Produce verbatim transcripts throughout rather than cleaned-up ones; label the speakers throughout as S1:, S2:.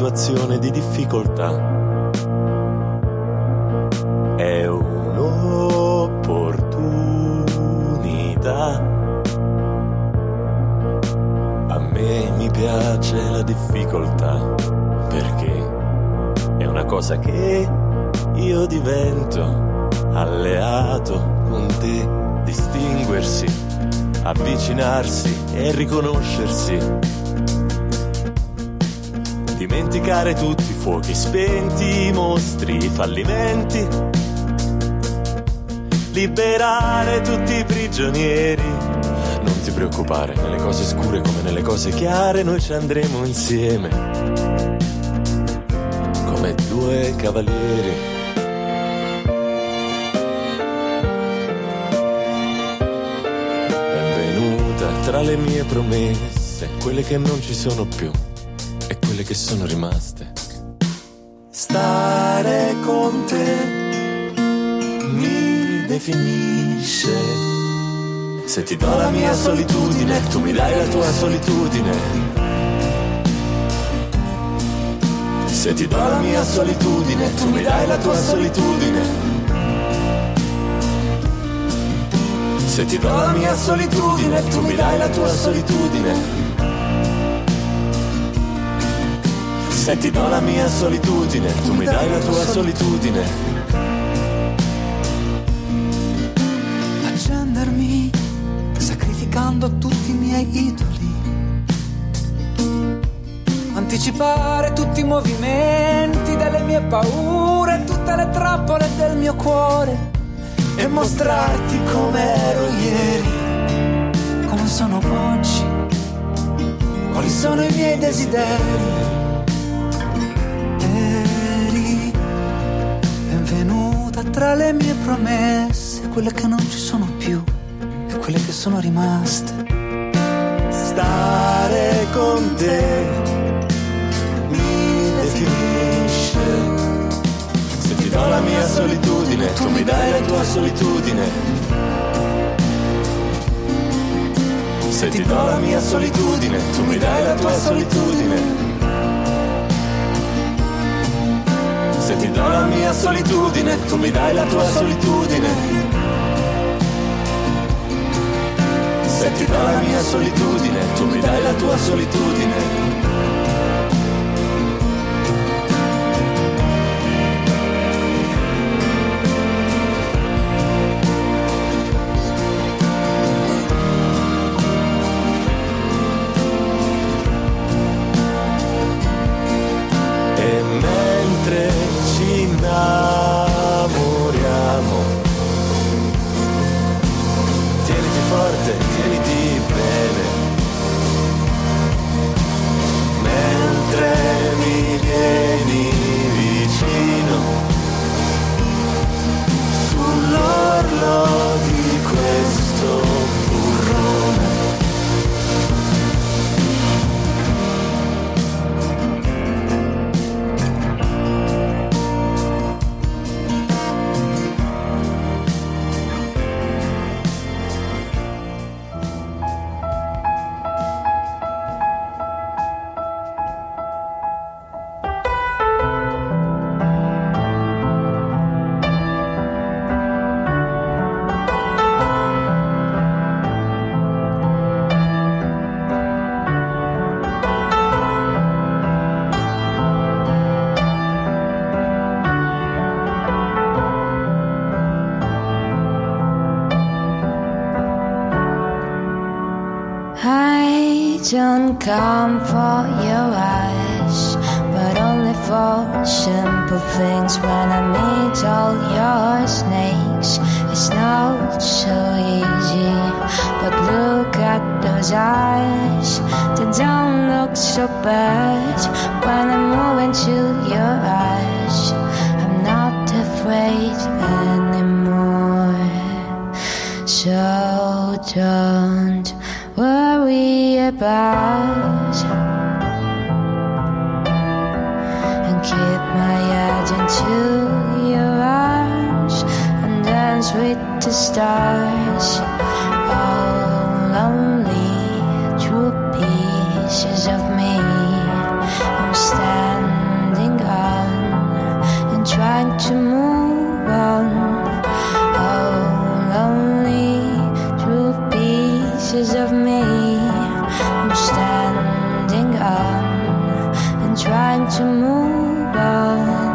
S1: situazione di difficoltà. È un'opportunità. A me mi piace la difficoltà, perché è una cosa che io divento alleato con te. Distinguersi, avvicinarsi e riconoscersi. Dimenticare tutti i fuochi spenti, i mostri, i fallimenti. Liberare tutti i prigionieri. Non ti preoccupare, nelle cose scure come nelle cose chiare noi ci andremo insieme, come due cavalieri. Benvenuta tra le mie promesse, quelle che non ci sono più e quelle che sono rimaste. Stare con te mi definisce. Se ti do la mia solitudine, tu mi dai la tua solitudine. Se ti do la mia solitudine, tu mi dai la tua solitudine. Se ti do la mia solitudine, tu mi dai la tua solitudine. Se ti do la mia solitudine, tu mi dai la tua solitudine.
S2: Accendermi, sacrificando tutti i miei idoli. Anticipare tutti i movimenti delle mie paure, tutte le trappole del mio cuore. E mostrarti come ero ieri, come sono oggi, quali sono i miei desideri. Eri benvenuta tra le mie promesse, quelle che non ci sono più e quelle che sono rimaste.
S1: Stare con te mi definisce. Se ti do la mia solitudine, tu mi dai la tua solitudine. Se ti do la mia solitudine, tu mi dai la tua solitudine. Se ti do la mia solitudine, tu mi dai la tua solitudine. Se ti do la mia solitudine, tu mi dai la tua solitudine. Innamoriamo. Tieniti forte, tieniti bene, mentre mi vieni vicino, sull'orlo di questo burrone.
S3: Don't come for your eyes, but only for simple things. When I meet all your snakes, it's not so easy. But look at those eyes, they don't look so bad. When I move into your eyes, I'm not afraid anymore. So don't worry about, and keep my head into your arms and dance with the stars. Oh, lonely, true pieces of me, I'm standing trying to move on.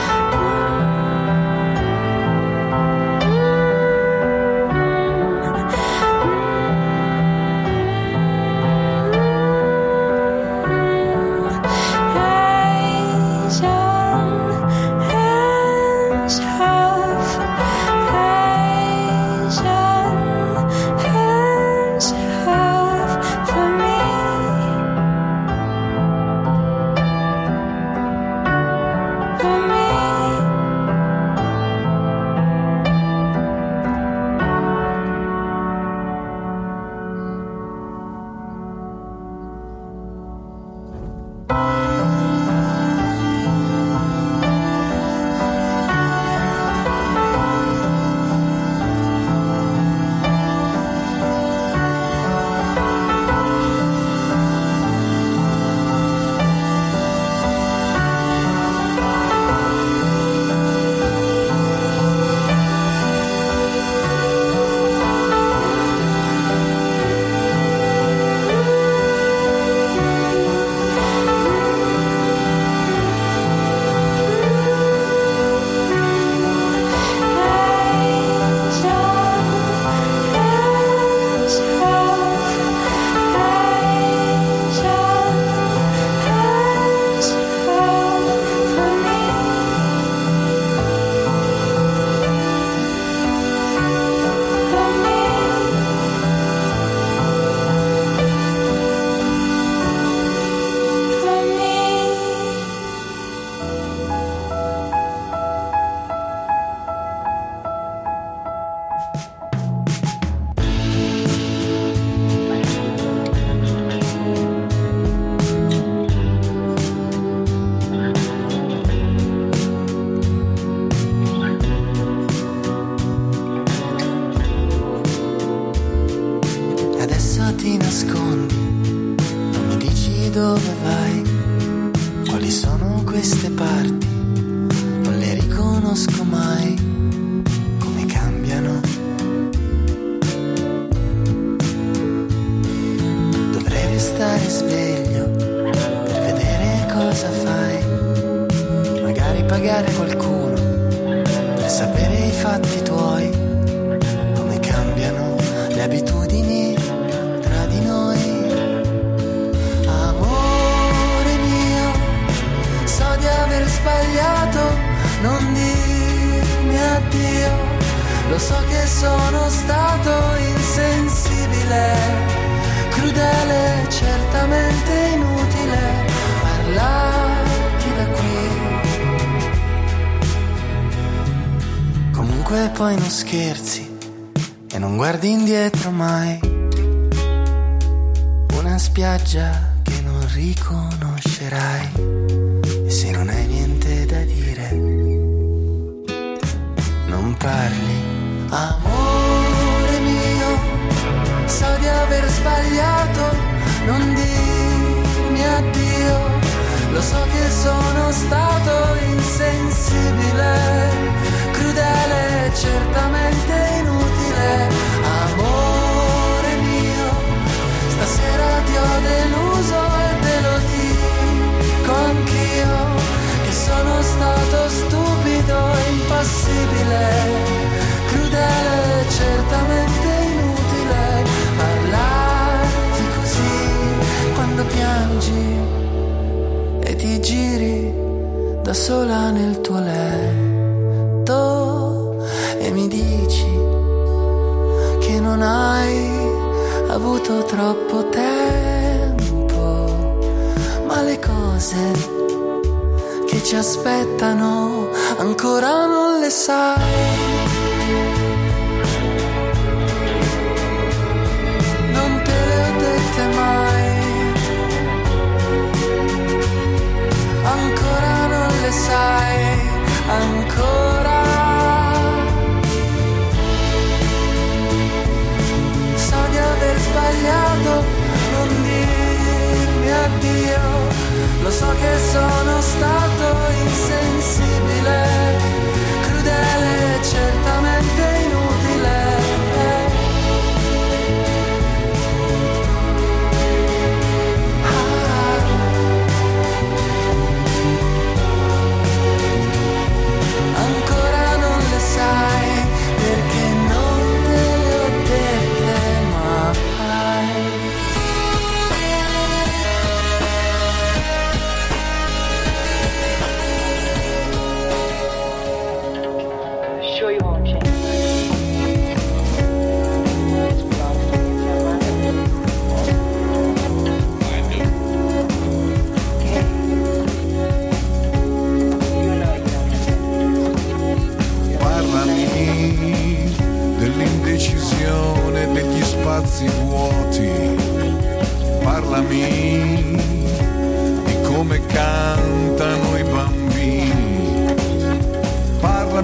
S4: Poi non scherzi e non guardi indietro mai. Una spiaggia che non riconoscerai. E se non hai niente da dire, non parli. Amore mio, so di aver sbagliato, non dirmi addio. Lo so che sono stato insensibile, crudele, certamente inutile. Amore mio, stasera ti ho deluso e te lo dico anch'io, che sono stato stupido e impassibile, crudele, certamente inutile. Parlarti così quando piangi e ti giri da sola nel tuo letto e mi dici che non hai avuto troppo tempo, ma le cose che ci aspettano ancora non le sai. Non te le ho dette mai, ancora non le sai, ancora. So di aver sbagliato, non dirmi addio, lo so che sono stato insensibile, crudele, certamente inutile. Ah.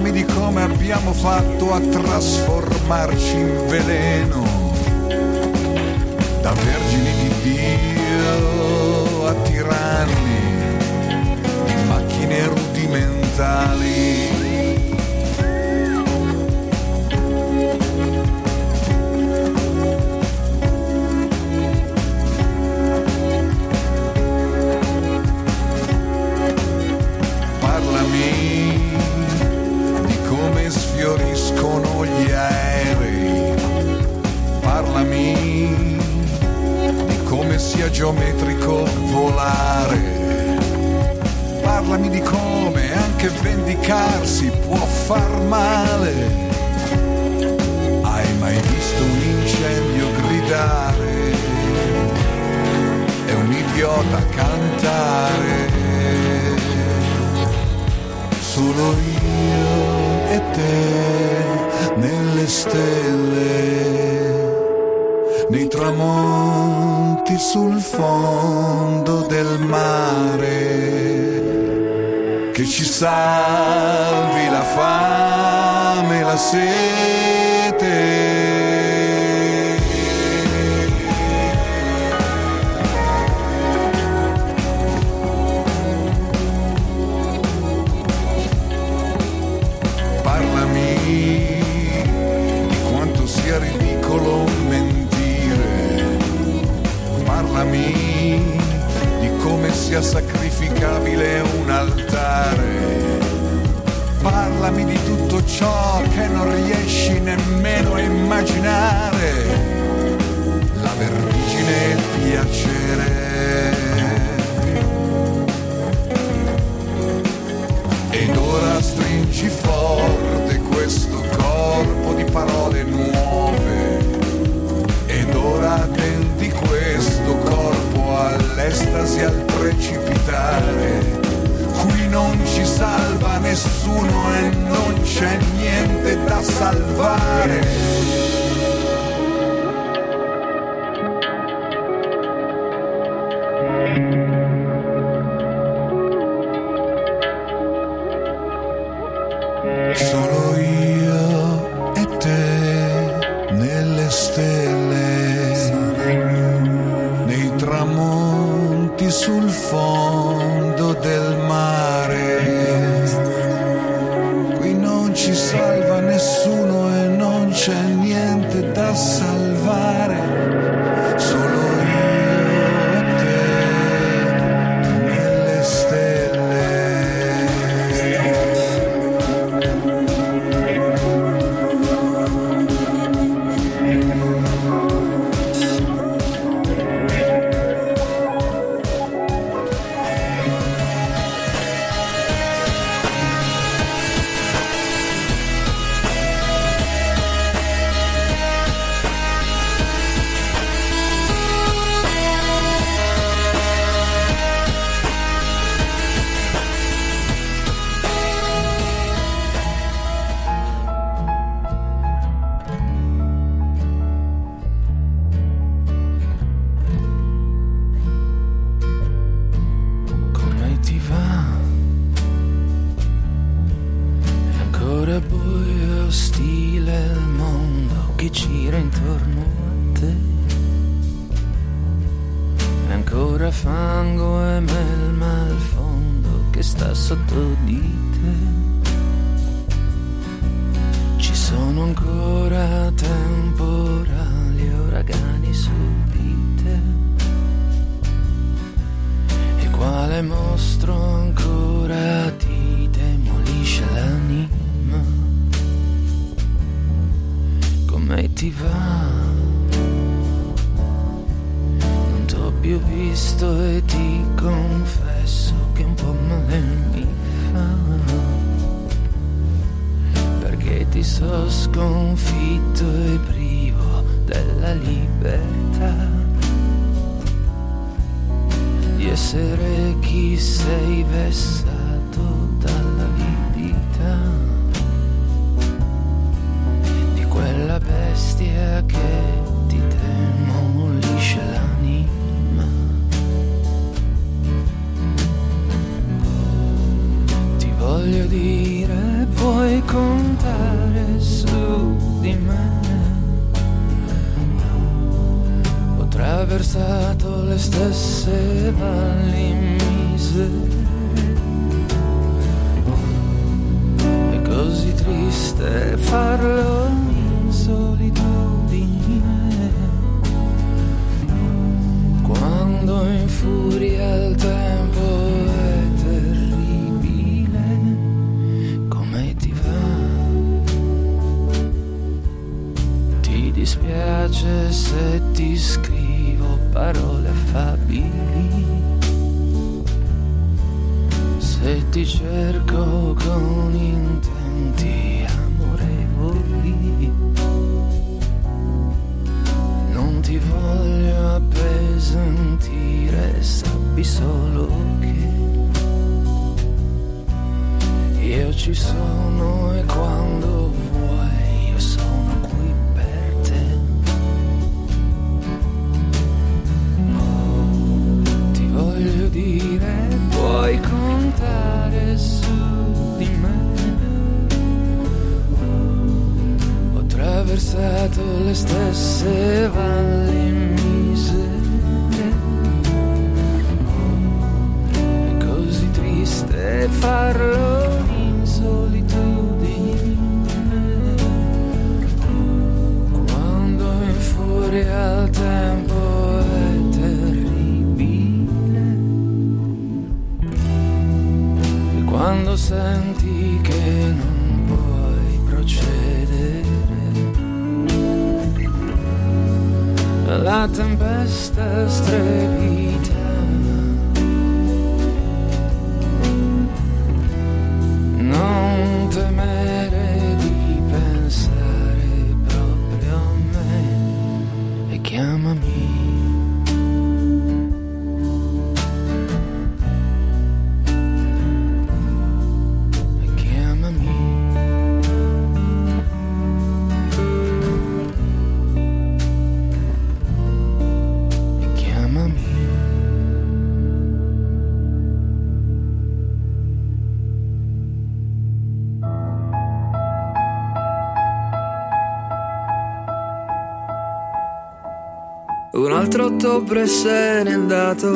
S5: Parlami di come abbiamo fatto a trasformarci in veleno, da vergini di Dio a tiranni, di macchine rudimentali. Sfioriscono gli aerei, parlami di come sia geometrico volare, parlami di come anche vendicarsi può far male. Hai mai visto un incendio gridare e un idiota cantare? Solo io e te nelle stelle, nei tramonti sul fondo del mare, che ci salvi la fame e la sete. Di quanto sia ridicolo mentire, parlami di come sia sacrificabile un altare, parlami di tutto ciò che non riesci nemmeno a immaginare, la vertigine e il piacere. Ed ora stringi forte questo corpo di parole nuove, ed ora tendi questo corpo all'estasi, al precipitare. Qui non ci salva nessuno e non c'è niente da salvare. Sul fondo del mare, qui non ci salva nessuno e non c'è niente da salvare, solo io e te nelle stelle.
S2: voglio dire, puoi contare su di me. Ho attraversato le stesse valli misere. È così triste farlo in solitudine, quando infuria il tempo è terribile. Come ti va? Ti dispiace se ti scrivo parole affabili, se ti cerco con intenti amorevoli? Non ti voglio appesantire, sappi solo che io ci sono e quando vuoi io sono qui per te. Ti voglio dire, puoi contare su di me. Ho attraversato le stesse valli misere. È così triste farlo in solitudine, quando infuria il tempo è terribile. E quando senti che non puoi procedere, la tempesta strepita. Non temere di pensare proprio a me e chiamami. E chiamami. E chiamami. Un altro ottobre se n'è andato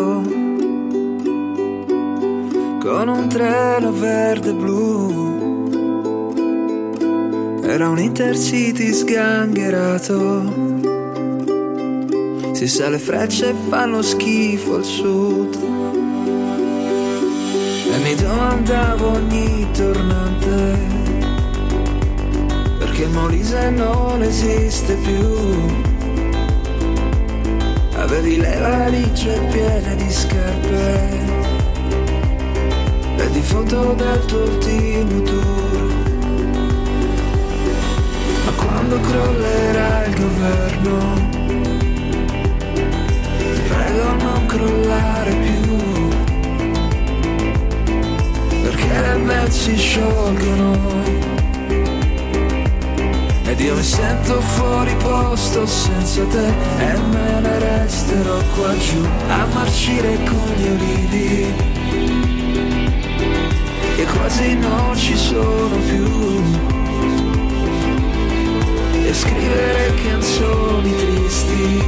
S2: con un treno verde blu. Era un Intercity sgangherato. Si sa, le frecce fanno schifo al sud. E mi domandavo ogni tornante perché il Molise non esiste più. Avevi le valigie piene di scarpe e di foto del tuo ultimo tour. Ma quando crollerà il governo, ti prego non crollare più, perché le band si sciolgono ed io mi sento fuori posto senza te e me ne resterò qua giù a marcire con gli olivi che quasi non ci sono più, e scrivere canzoni tristi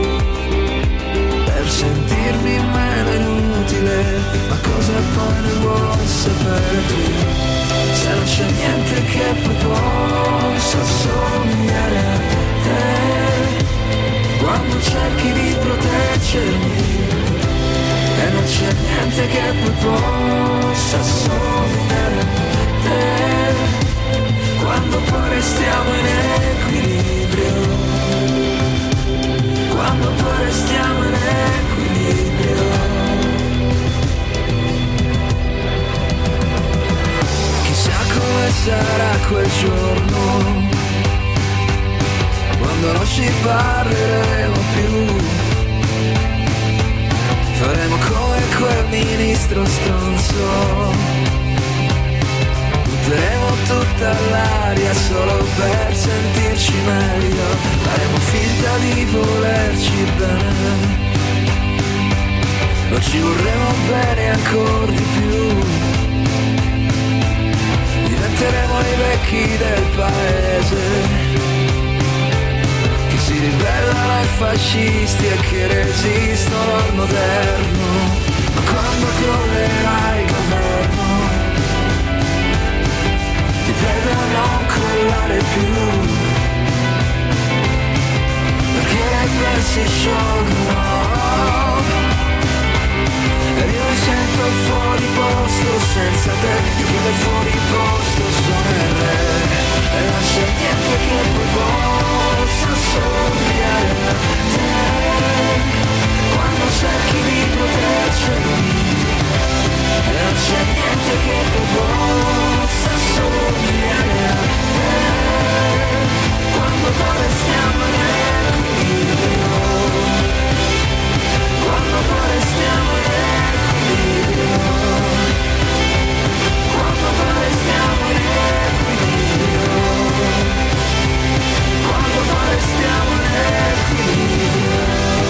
S2: per sentirmi meno inutile. Ma cosa poi ne vuoi sapere tu, se non c'è niente che poi possa somigliare a te, quando cerchi di proteggermi e non c'è niente che poi possa somigliare a te, quando poi restiamo in equilibrio, quando poi restiamo in equilibrio. Come sarà quel giorno, quando non ci parleremo più, faremo come quel ministro stronzo, butteremo tutta l'aria solo per sentirci meglio, faremo finta di volerci bene, non ci vorremmo bene ancora di più. fascisti e che resistono al moderno. Ma quando crollerà il governo, ti prego a non crollare più, perché i pezzi sciolgono e io mi sento fuori posto senza te. Io che del fuori posto sono il re e non c'è niente che poi possa somigliare a te. Quando cerchi di proteggermi e non c'è niente che poi possa somigliare a te. Quando poi restiamo in equilibrio, quando poi restiamo in equilibrio, quando poi restiamo in equilibrio, quando poi restiamo in equilibrio.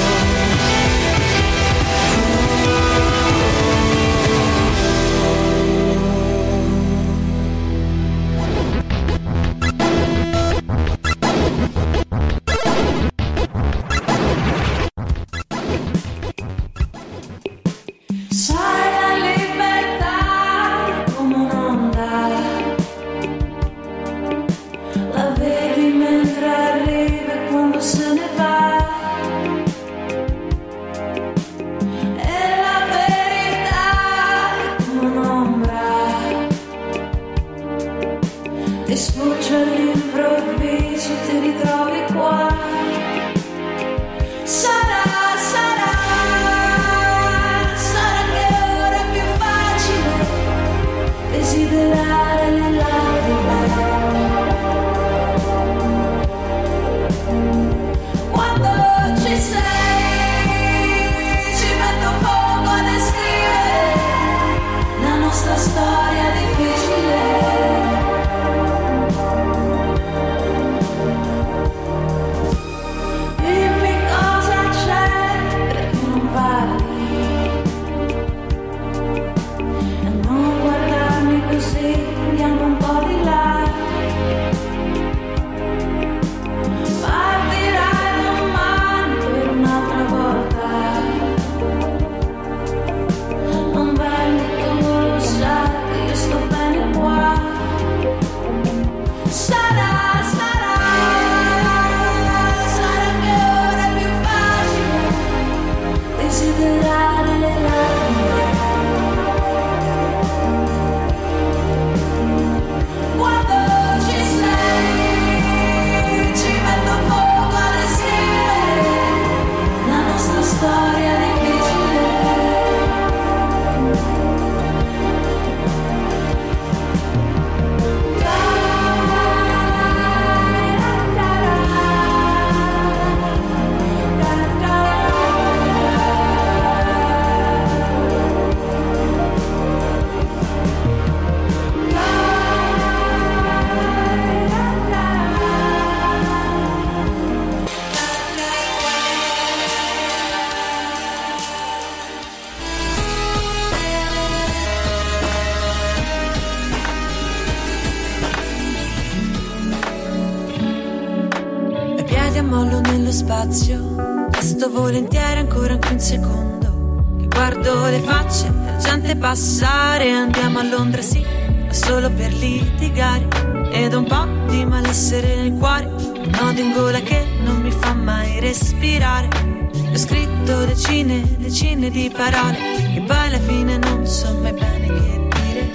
S6: Resto volentieri ancora anche un secondo, che guardo le facce della gente passare. Andiamo a Londra sì, ma solo per litigare, ed ho un po' di malessere nel cuore, un nodo in gola che non mi fa mai respirare. Ho scritto decine e decine di parole che poi alla fine non so mai bene che dire.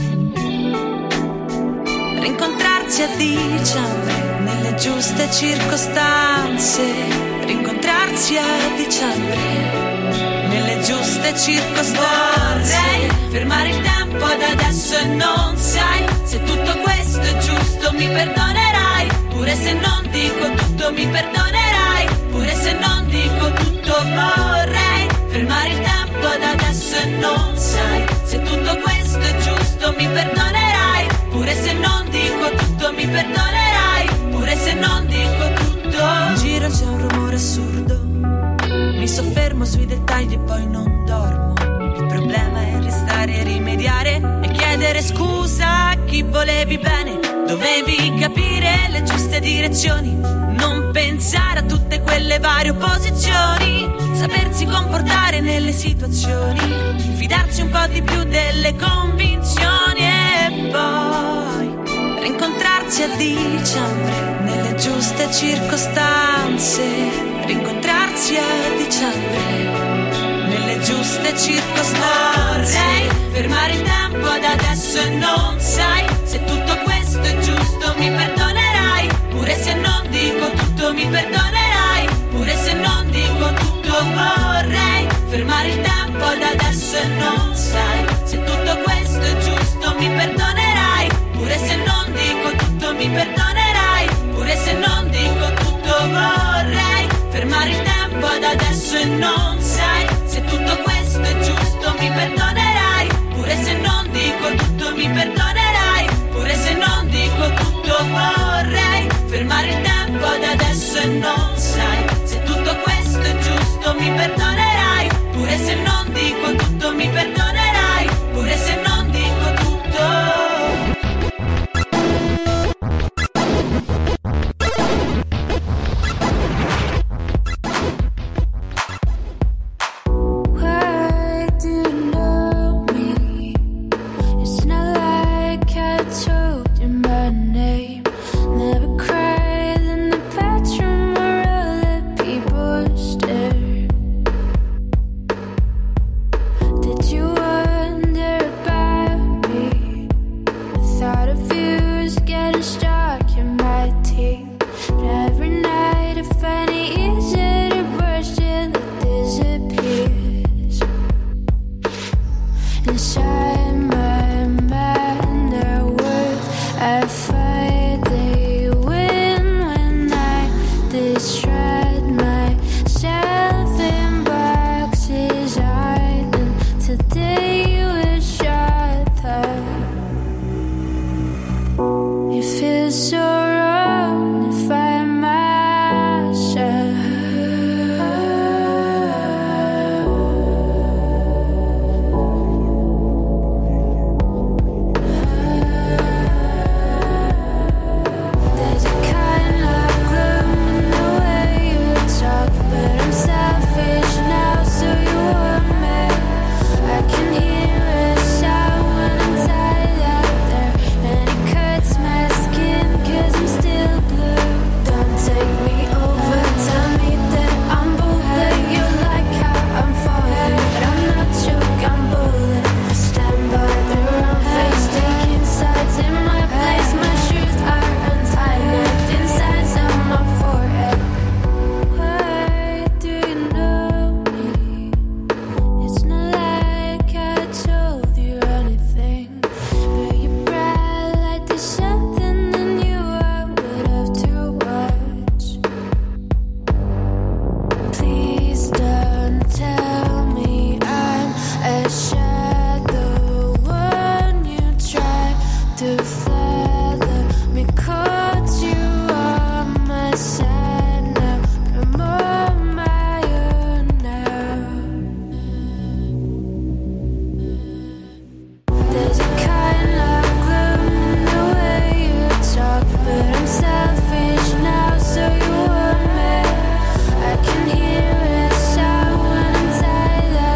S6: Rincontrarsi a dicembre nelle giuste circostanze, rincontrarsi a dicembre nelle giuste circostanze. Vorrei fermare il tempo ad adesso e non sai se tutto questo è giusto, mi perdonerai, pure se non dico tutto mi perdonerai, pure se non dico tutto. Vorrei fermare il tempo ad adesso e non sai se tutto questo è giusto, mi perdonerai, pure se non dico tutto mi perdonerai, pure se non dico tutto. In giro c'è un rumore assurdo, mi soffermo sui dettagli e poi non dormo. Il problema è restare e rimediare e chiedere scusa a chi volevi bene, Dovevi capire le giuste direzioni, non pensare a tutte quelle varie opposizioni, sapersi comportare nelle situazioni, fidarsi un po' di più delle convinzioni e poi rincontrarsi a dicembre nelle giuste circostanze, rincontrarsi a dicembre nelle giuste circostanze. Vorrei fermare il tempo ad adesso e non sai se tutto questo è giusto, mi perdonerai, pure se non dico tutto mi perdonerai, pure se non dico tutto. Vorrei fermare il tempo ad adesso e non sai se tutto questo è giusto, mi perdonerai, pure se non dico tutto mi perdonerai, pure se non dico tutto. Vorrei fermare il tempo ad adesso e non sai se tutto questo è giusto, mi perdonerai, pure se non dico tutto mi perdonerai, pure se non dico tutto. Vorrei fermare il tempo ad adesso e non sai se tutto questo è giusto, mi perdonerai, pure se non dico tutto mi perdonerai, pure se non dico tutto.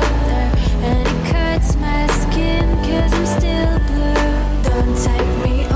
S3: Take me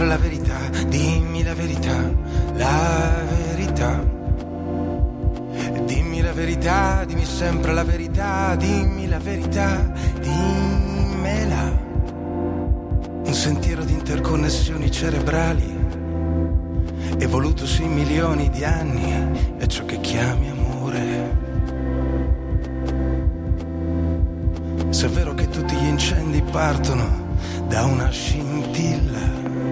S4: sempre la verità, dimmi la verità, la verità. Dimmi la verità, dimmi sempre la verità, dimmi la verità, dimmela. Un sentiero di interconnessioni cerebrali, evolutosi in milioni di anni, è ciò che chiami amore. Se è vero che tutti gli incendi partono da una scintilla,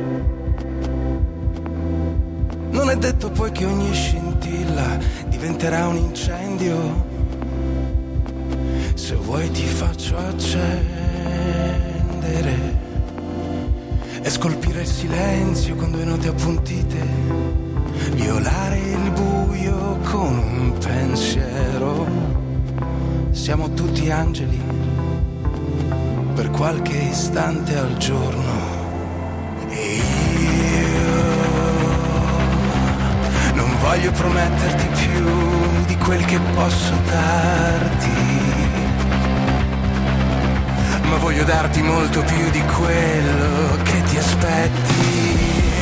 S4: non è detto poi che ogni scintilla diventerà un incendio. Se vuoi ti faccio accendere e scolpire il silenzio con due note appuntite, violare il buio con un pensiero. Siamo tutti angeli per qualche istante al giorno. E io non voglio prometterti più di quel che posso darti, ma voglio darti molto più di quello che ti aspetti.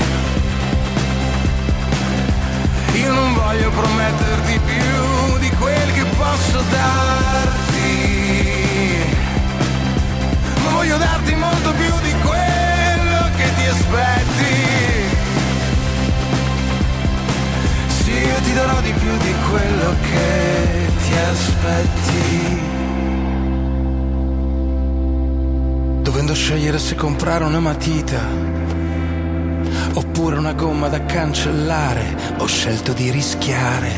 S4: Io non voglio prometterti più di quel che posso darti, ma voglio darti molto più di quello che ti aspetti. Sì, io ti darò di più di quello che ti aspetti. Dovendo scegliere se comprare una matita oppure una gomma da cancellare, ho scelto di rischiare.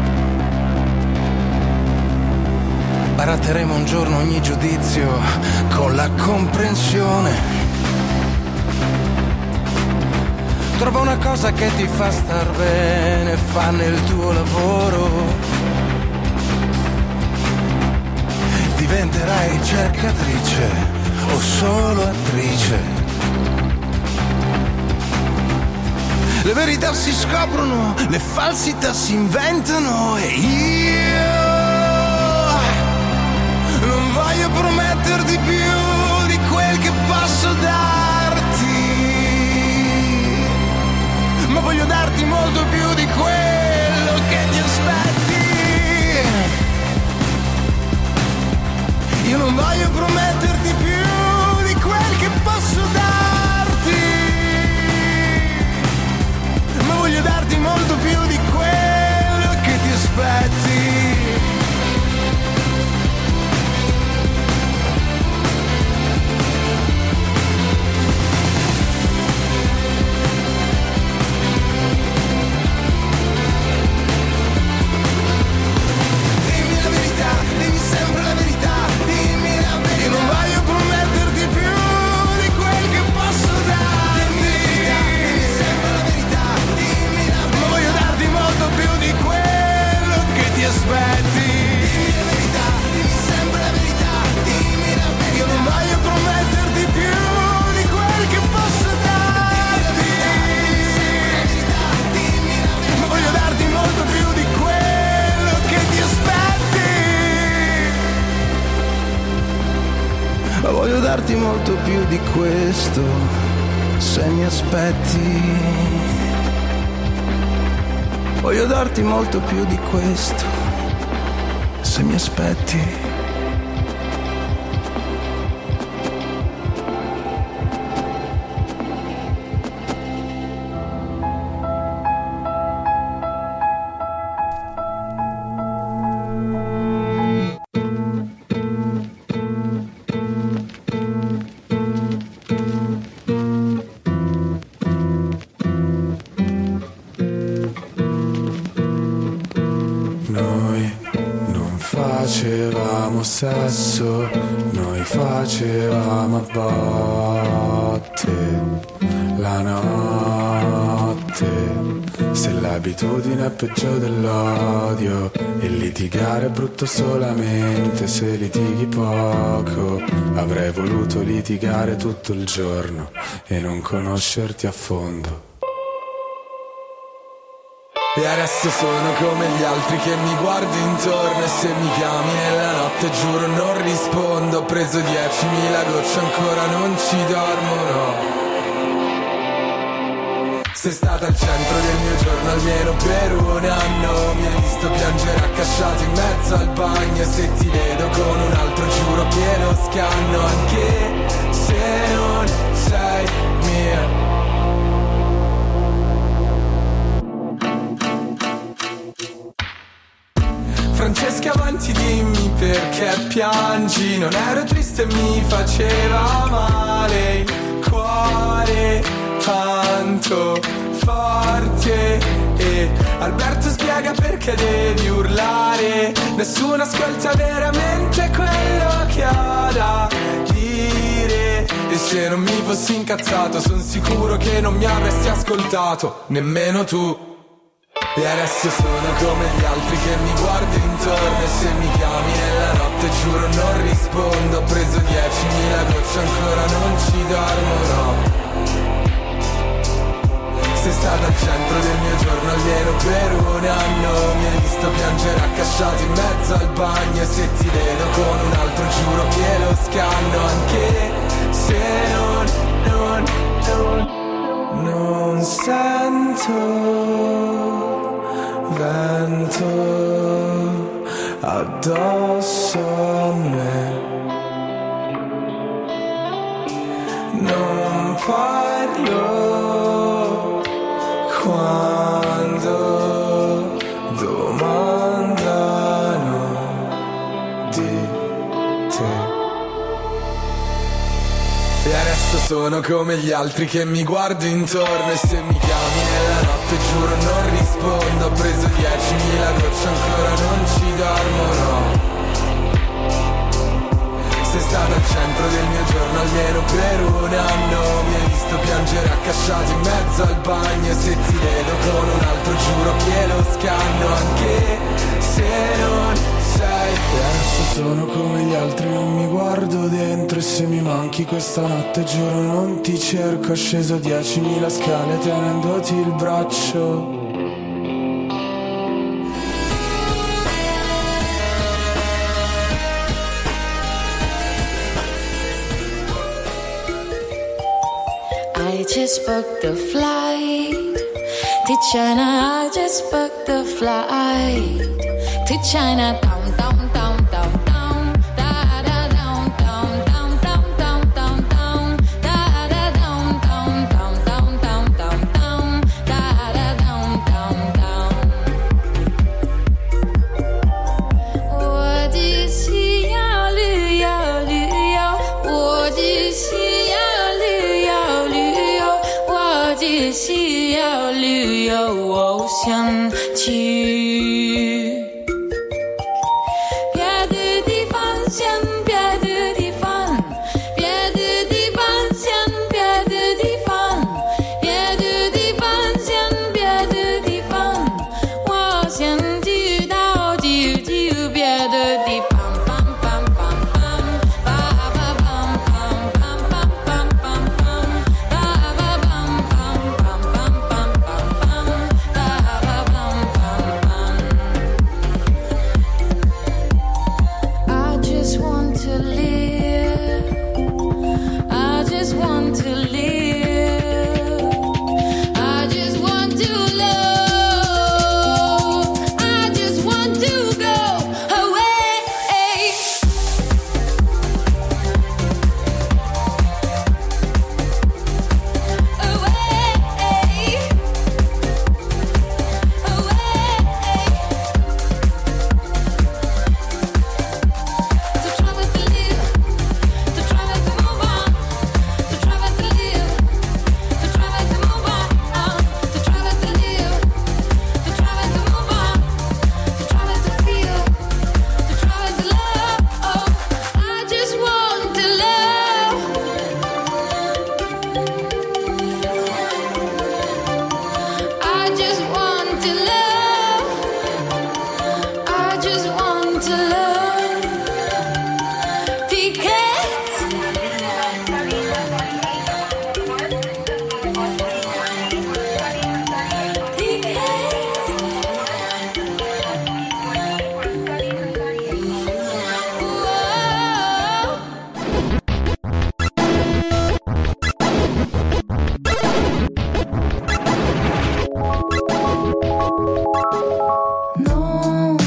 S4: Baratteremo un giorno ogni giudizio con la comprensione. Trova una cosa che ti fa star bene, fa nel tuo lavoro. Diventerai cercatrice o solo attrice. Le verità si scoprono, le falsità si inventano e io non voglio prometterti più di quel che posso darti, ma voglio darti molto più di quello che ti aspetti. Io non voglio prometterti più di quel che posso darti, ma voglio darti molto più di quello che ti aspetti. Dimmi la verità, dimmi sempre la verità, dimmi la verità. Io non voglio prometterti più di quel che posso darti. Dimmi sempre la verità, dimmi la verità. Ma voglio darti molto più di quello che ti aspetti. Dimmi la verità, dimmi sempre la verità, dimmi la verità. Io non voglio prometterti più di quel che posso darti. Dimmi la verità, ma voglio darti molto più di quello che ti aspetti. Ma voglio darti molto più di questo, se mi aspetti. Voglio darti molto più di questo, se mi aspetti. Sesso, noi facevamo a botte la notte. Se l'abitudine è peggio dell'odio e litigare è brutto solamente se litighi poco, avrei voluto litigare tutto il giorno e non conoscerti a fondo. E adesso sono come gli altri che mi guardo intorno e se mi chiami nella notte giuro non rispondo. Ho preso diecimila gocce ancora non ci dormo, no.
S1: Sei stata al centro del mio giorno almeno per un anno. Mi hai visto piangere accasciato in mezzo al bagno. Se ti vedo con un altro giuro che lo scanno, anche se non sei mia. Francesca avanti dimmi perché piangi. Non ero triste, mi faceva male il cuore tanto forte. E Alberto spiega perché devi urlare. Nessuno ascolta veramente quello che ho da dire. E se non mi fossi incazzato son sicuro che non mi avresti ascoltato, nemmeno tu. E adesso sono come gli altri che mi guardo intorno. E se mi chiami nella notte giuro non rispondo. Ho preso diecimila gocce ancora non ci dormo, no. Sei stata al centro del mio giorno almeno per un anno. Mi hai visto piangere accasciato in mezzo al bagno. E se ti vedo con un altro giuro che lo scanno, anche se non, non, non, non sento vento addosso a me. Non parlo quando domandano di te. E adesso sono come gli altri che mi guardo intorno. E se mi chiami nella notte giuro non rispondo. Ho preso diecimila gocce ancora non ci dormo, no. Sei stata al centro del mio giorno almeno per un anno. Mi hai visto piangere accasciato in mezzo al bagno. E se ti vedo con un altro giuro che lo scanno, anche se non sei. E adesso sono come gli altri, non mi guardo dentro. E se mi manchi questa notte giuro non ti cerco. Ho sceso diecimila scale tenendoti il braccio.
S3: I just booked the flight to China. I just booked the flight to China. Down, down, down, down, down, da da down, down, down, down, down, down, down, da da down, down, down, down, down, down, down, da da down, down, down. What is he? Ya lu ya lu ya. What is he? Ya lu ya lu ya. What is he? Ya lu ya. 我想去。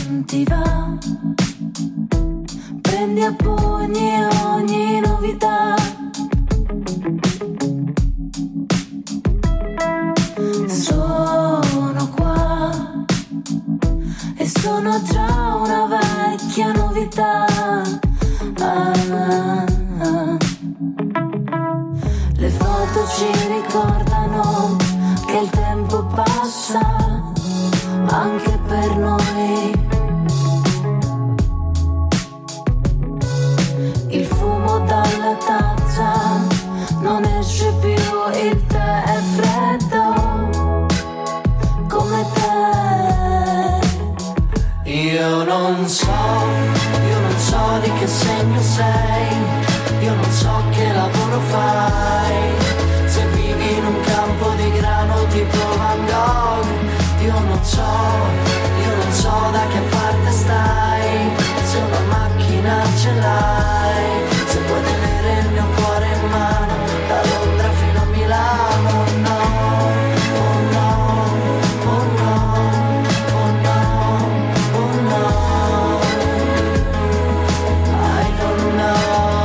S3: non ti va, prendi a pugni ogni novità. Sono qua e sono già una vecchia novità. Ah, ah, ah. Le foto ci ricordano che il tempo passa anche per noi. Il fumo dalla tazza non esce più, il tè è freddo come te.
S2: Io non so, io non so di che segno sei, io non so che lavoro fai, se vivi in un campo di grano tipo Van Gogh. Io non so, io non so da che parte stai, se una macchina ce l'hai, se puoi tenere il mio cuore in mano da Londra fino a Milano. No, oh no, oh no, oh no, oh no, I don't know.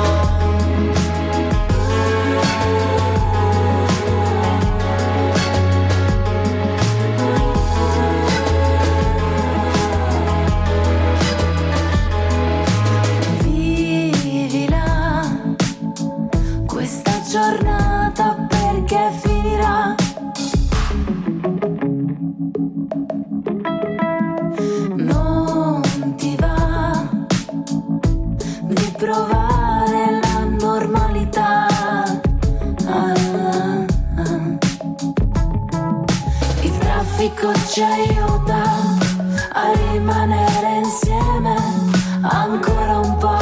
S3: Giornata perché finirà. Non ti va di provare la normalità. Ah, ah. Il traffico ci aiuta a rimanere insieme ancora un po'.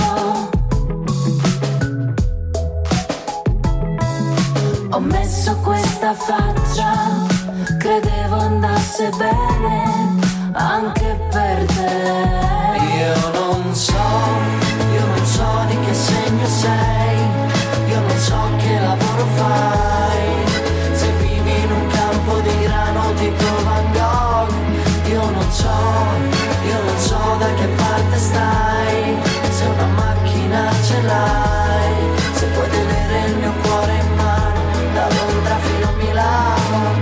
S3: Ho messo questa faccia, credevo andasse bene anche per te.
S2: Io non so, io non so di che segno sei, io non so che lavoro fai, se vivi in un campo di grano tipo Van Gogh. Io non so, io non so da che parte stai, se una macchina ce l'hai, se puoi tenere il mio cuore in mano da Londra fino a Milano.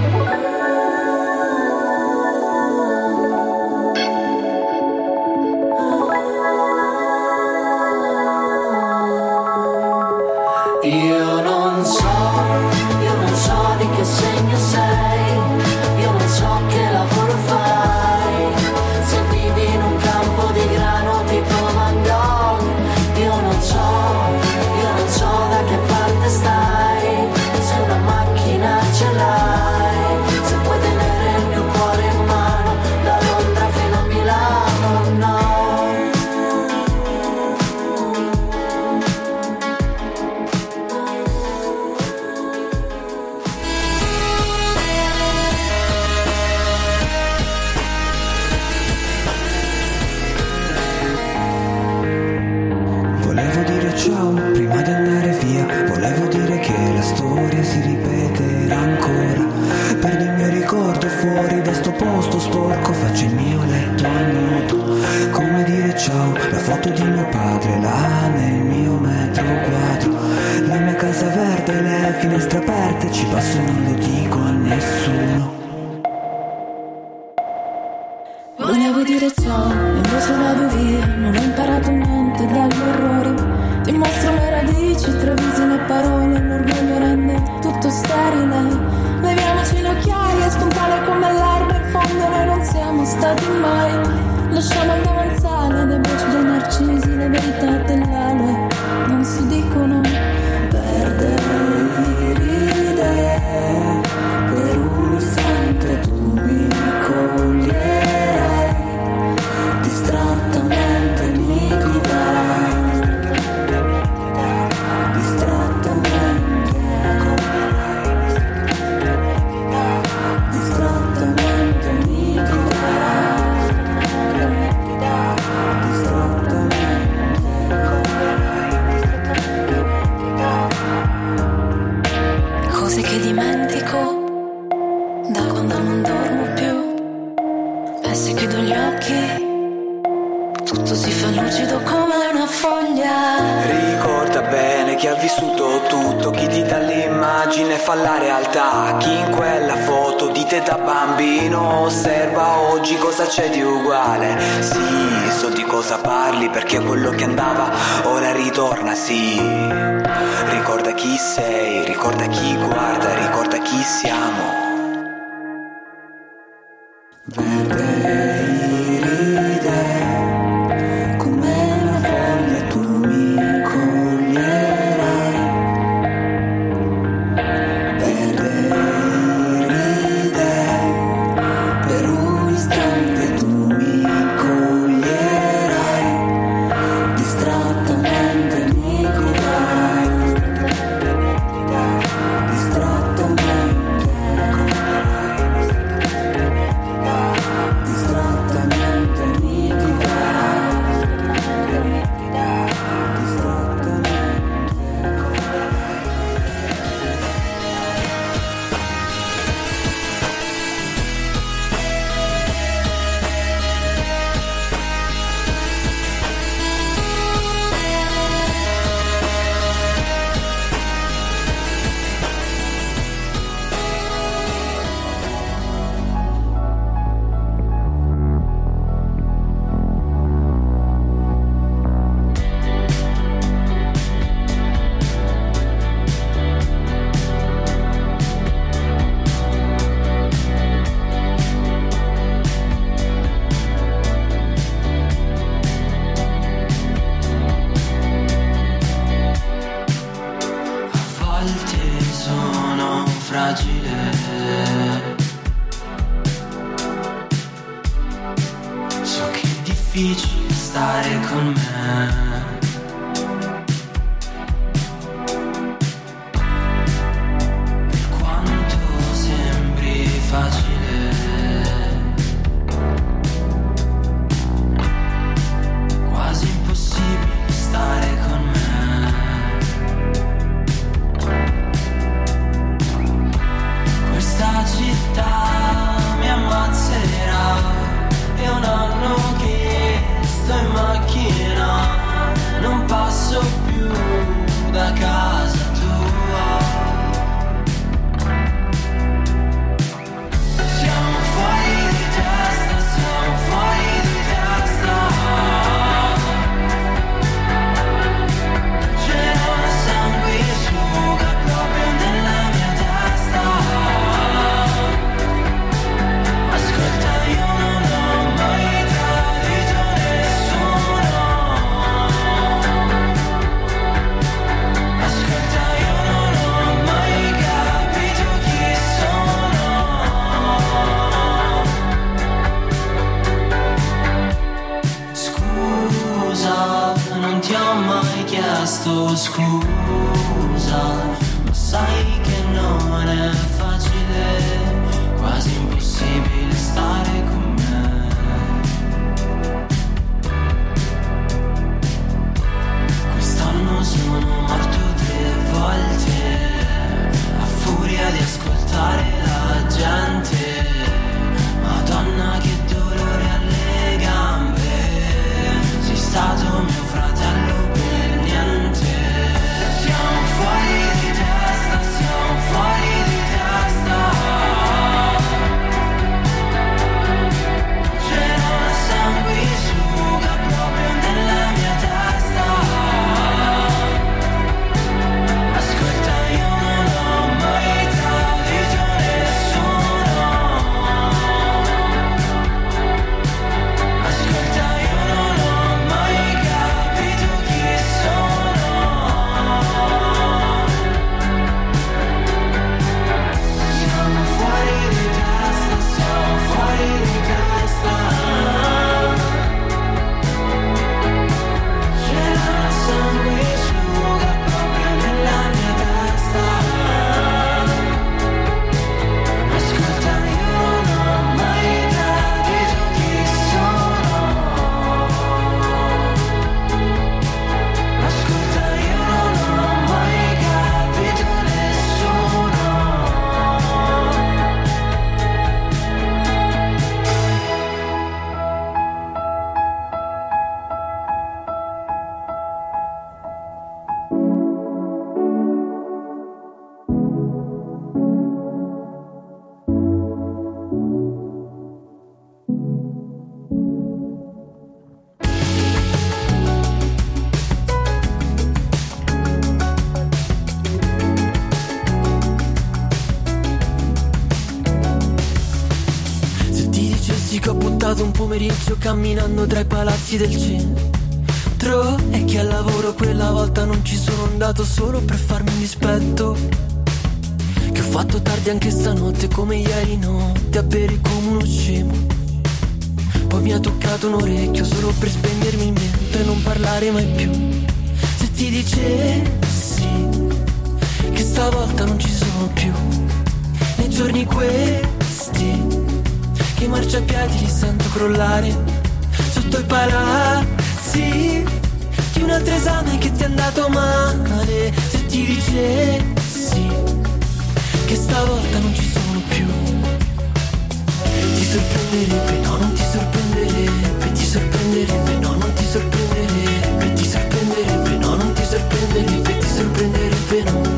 S2: Io non so, io non so di che segno sei, io non so che lavoro fai, se vivi in un campo di grano tipo Van Gogh. Io non so, io non so da che parte stai, se una macchina ce l'hai, se puoi tenere il mio cuore in mano da Londra fino a Milano. No.
S7: Volevo dire ciao prima di andare via, volevo dire che la storia si ripeterà ancora. Perdo il mio ricordo fuori da sto posto sporco, faccio il mio letto a nuoto. Come dire ciao, la foto di mio padre là nel mio metro quadro. La mia casa verde, le finestre aperte, ci passo e non lo dico a nessuno.
S3: Volevo dire ciao, invece vado via, non ho imparato niente dagli errori. Ti mostro le radici, travisi le parole, l'orgoglio rende tutto sterile. Leviamoci le occhiaie, spuntare come l'erba, in fondo noi non siamo stati mai. Lasciamo il davanzale, le voci dei narcisi, le verità dell'aloe non si dicono. Perdere l'iride, per un istante tu mi coglierai, distrattamente mi guiderai, distrattamente, distrattamente mi guiderai.
S6: tutto si fa lucido come una foglia.
S7: Ricorda bene chi ha vissuto tutto, chi ti dà l'immagine fa la realtà. Chi in quella foto di te da bambino osserva oggi cosa c'è di uguale. Sì, so di cosa parli perché quello che andava ora ritorna, sì. Ricorda chi sei, ricorda chi guarda, ricorda chi siamo.
S2: Verde iride, come una foglia tu mi coglierai. Verde iride, per un istante tu mi coglierai. Distrattamente mi guiderai. Distrattamente Distrattamente mi guiderai. A volte sono fragile, so che è difficile stare con me. Per quanto sembri facile, quasi impossibile stare con me. Questa città mi ammazzerà, è un anno che sto in macchina, non passo più da casa tua. Siamo fuori di testa, siamo fuori di testa. C'era sanguisuga proprio nella mia testa. Ascolta, io non ho mai tradito nessuno. Ascolta, io non ho mai capito chi sono. Scusa, non ti ho mai chiesto scusa, ma sai che non è facile, quasi impossibile stare con me. Quest'anno sono morto tre volte, a furia di ascoltare la gente. Madonna che dolore alle gambe, sei stato mio fratello per niente. Siamo fuori di testa, siamo fuori di testa.
S8: passato un pomeriggio camminando tra i palazzi del centro, e che al lavoro quella volta non ci sono andato solo per farmi un dispetto, che ho fatto tardi anche stanotte come ieri notte a bere come uno scemo. Poi mi ha toccato un orecchio solo per spegnermi il mento e non parlare mai più. Se ti dicessi che stavolta non ci sono più, nei giorni questi che i marciapiedi li sento crollare sotto i palazzi di un altro esame che ti è andato male. Se ti dicessi che stavolta non ci sono più, ti sorprenderebbe, no non ti sorprenderebbe, ti sorprenderebbe, no non ti sorprenderebbe, ti sorprenderebbe, no non ti sorprenderebbe, ti sorprenderebbe, no.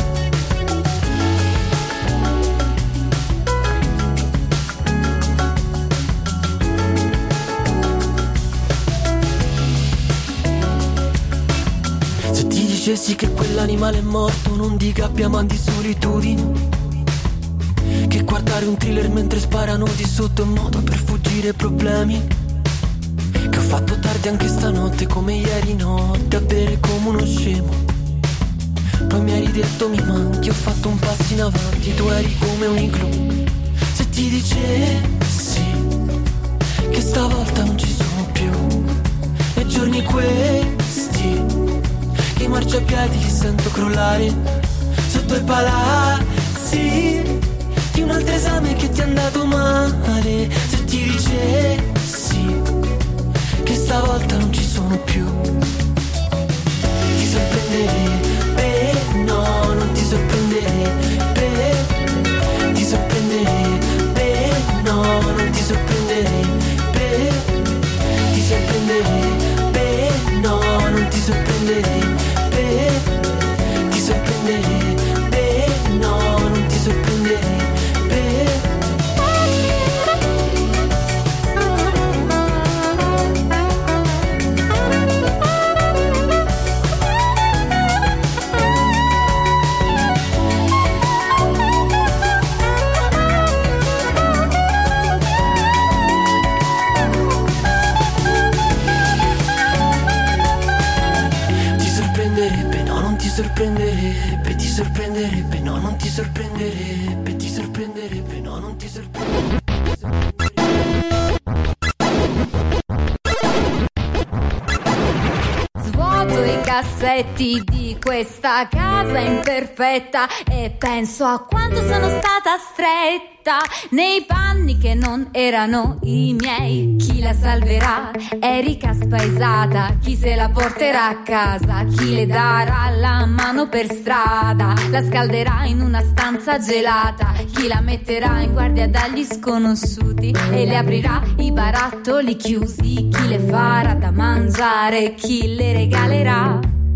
S8: Se ti dicessi che quell'animale è morto, non dica abbia man di solitudine, che guardare un thriller mentre sparano di sotto è un modo per fuggire ai problemi, che ho fatto tardi anche stanotte come ieri notte a bere come uno scemo. Poi mi hai detto mi manchi, ho fatto un passo in avanti, tu eri come un igloo. Se ti dicessi che stavolta non ci sono più, nei giorni questi che i marciapiedi li sento crollare sotto i palazzi di un altro esame che ti è andato male. Se ti dicessi che stavolta non ci sono più, ti sorprenderebbe, no non ti sorprenderebbe, ti sorprenderebbe, no non ti sorprenderebbe, ti sorprenderebbe, no non ti sorprenderebbe, ti sorprenderebbe, no non ti sorprenderebbe. Sorprenderebbe, ti sorprenderebbe, no non ti sorprenderebbe, ti sorprenderebbe, no non ti sorprenderebbe.
S3: Svuoto i cassetti di questa casa imperfetta e penso a quanto sono stata stretta nei panni che non erano i miei. Chi la salverà? Erika spaesata. Chi se la porterà a casa? Chi le darà la mano per strada? La scalderà in una stanza gelata? Chi la metterà in guardia dagli sconosciuti e le aprirà i barattoli chiusi? Chi le farà da mangiare? Chi le regalerà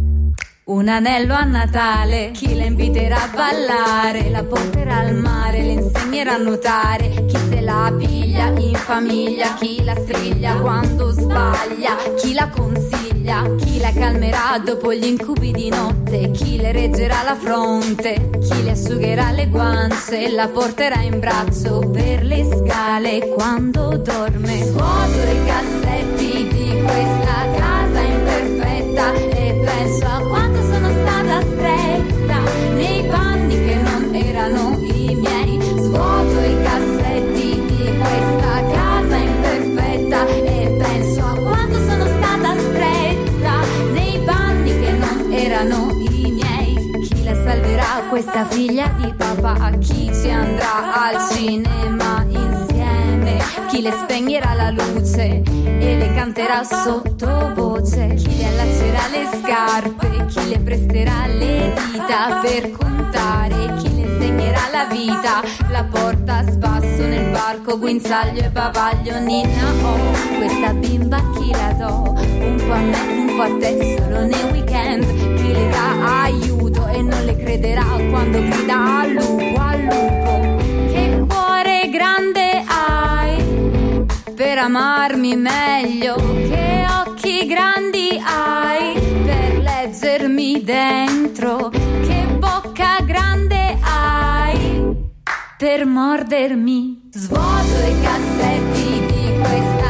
S3: un anello a Natale? Chi la inviterà a ballare? La porterà al mare, le insegnerà a nuotare? Chi se la piglia in famiglia? Chi la striglia quando sbaglia? Chi la consiglia? Chi la calmerà dopo gli incubi di notte? Chi le reggerà la fronte? Chi le asciugherà le guance? La porterà in braccio per le scale quando dorme? Svuoto i cassetti di questa casa imperfetta e penso a quanto sono stata stretta nei panni che non erano i miei. Svuoto i cassetti di questa casa imperfetta e penso a quanto sono stata stretta nei panni che non erano i miei. Chi la salverà questa figlia di papà? Chi ci andrà al cinema insieme? Chi le spegnerà la luce e le canterà sottovoce? Chi le allaccerà le scarpe? Chi le presterà le dita per contare? Chi le insegnerà la vita? La porta a spasso nel parco, guinzaglio e bavaglio. Nina, oh, questa bimba chi la do? Un po' a me, un po' a te, solo nei weekend. Chi le dà aiuto e non le crederà quando grida al lupo, al lupo. Che cuore grande hai per amarmi meglio, che occhi grandi hai per leggermi dentro, che bocca grande hai per mordermi. Svuoto i cassetti di questa